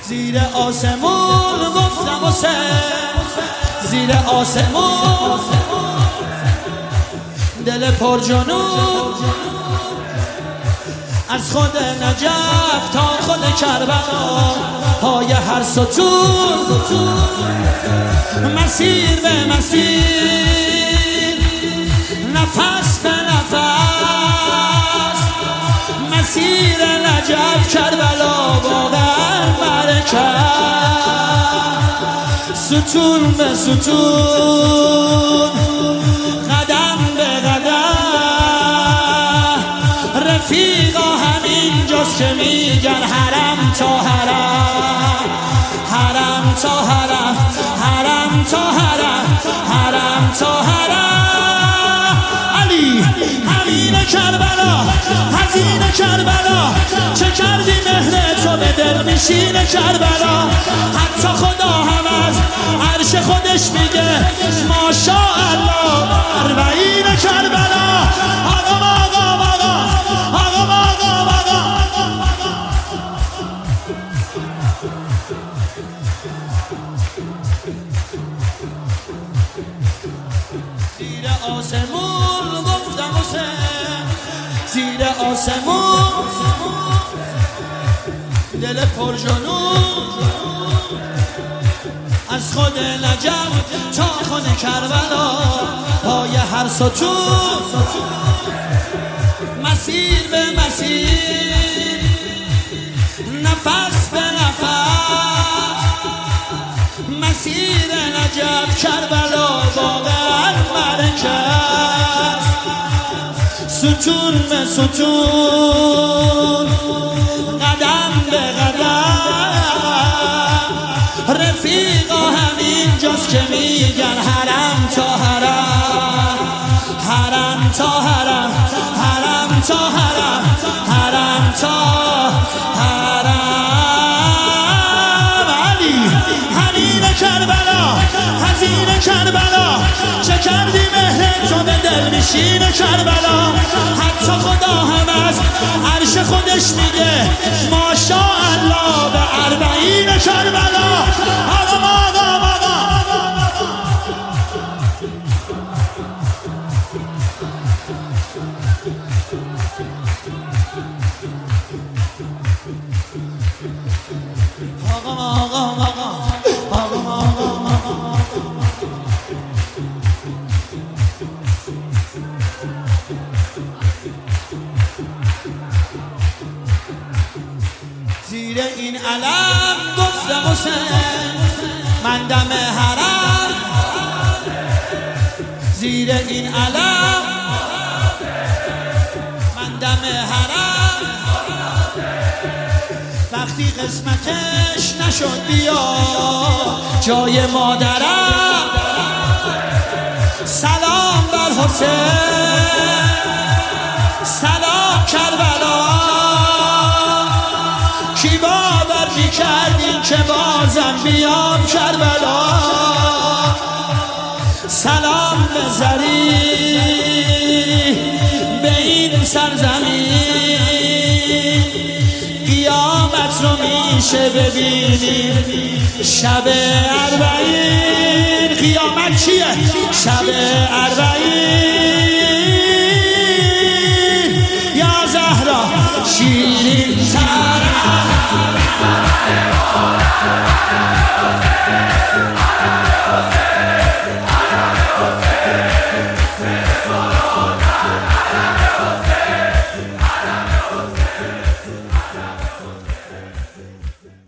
زیر آسمون گفتم حسین، زیر آسمون دل پر جنون، از خود نجف تا خود کربلا، پای هر ستون مسیر به مسیر، نفس به نفس، مسیر نجف کربلا واقعا مرکز، ستون به ستون، قدم به قدم، رفیقا همینجاست که میگن حرم تا حرم، حرم تا حرم، حرم تا حرم، حرم تا حرم. علی همین کربلا، هزینه کربلا، چه کردی مهر تو به دل میشینه کربلا، حتی خدا هم از عرش خودش میگه ماشاءالله. اربعین کربلا، آقا آقا آقا آقا آقا آقا. زیر آسمون گفتم حسین، زیر آسمون دل پر جنون، از خود نجف تا خود کربلا، پای هر ستون مسیر به مسیر، نفس به نفس، مسیر نجف کربلا واقعا مرکز، ستون به ستون، قدم به قدم، رفیقا همینجاست که میگن حرم تا حرم، حرم تا حرم، حرم تا حرم، حرم تا حرم. علی حنین کربلا، هزینه کربلا، چه کردی مهر تو به دل میشینه کربلا، حتی خدا هم از عرش خودش میگه ماشاءالله. به اربعین کربلا، آقا آقا آقا. زیر این علم گفتم حسین من دم حرم، زیر این علم من دم حرم، وقتی قسمتش نشد بیا جای مادرم، سلام بر حسین، سلام کربلا، کی باور میکردین که بازم بیام کربلا، سلام به زری به این سرزمین، قیامت رو میشه ببینیم شب اربعین. قیامت چیه؟ شب اربعین. یا زهرا شیرین تر